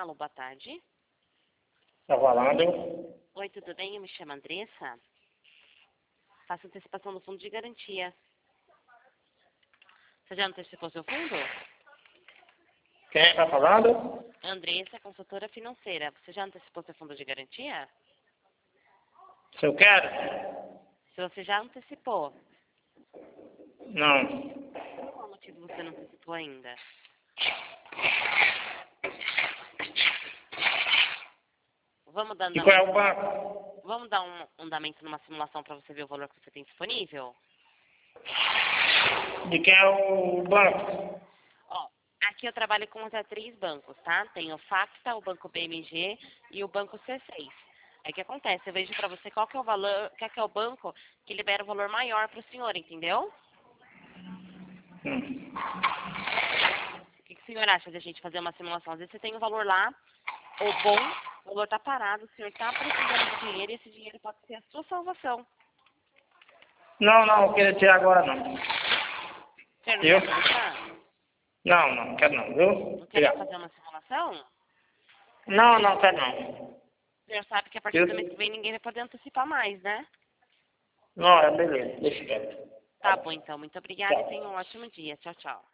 Alô, boa tarde. Tá falando? Oi, tudo bem? Eu me chamo Andressa. Faço antecipação do fundo de garantia. Você já antecipou seu fundo? Quem tá falando? Andressa, consultora financeira. Você já antecipou seu fundo de garantia? Se eu quero? Se você já antecipou, Não. por qual motivo você não antecipou ainda? Vamos dar E qual é andamento o banco? Vamos dar um andamento numa simulação para você ver o valor que você tem disponível? De quem é o banco? Ó, aqui eu trabalho com até 3 bancos, tá? Tem o Facta, o Banco BMG e o Banco C6. Aí o que acontece? Eu vejo para você qual que é o valor, qual que é o banco que libera o valor maior para o senhor, entendeu? O que o senhor acha de a gente fazer uma simulação? Às vezes você tem um valor lá, ou bom, o valor tá parado, o senhor tá precisando de dinheiro e esse dinheiro pode ser a sua salvação. Não, eu quero tirar agora não. O senhor não Viu? quer começar? Não quero não, viu? Não quer Obrigado. fazer uma simulação? Não, quero não. O senhor sabe que a partir Viu? do mês que vem ninguém vai poder antecipar mais, né? Não, é beleza, deixa quieto. Tá bom, então. Muito obrigada e tenha um Tchau. ótimo dia. Tchau, tchau.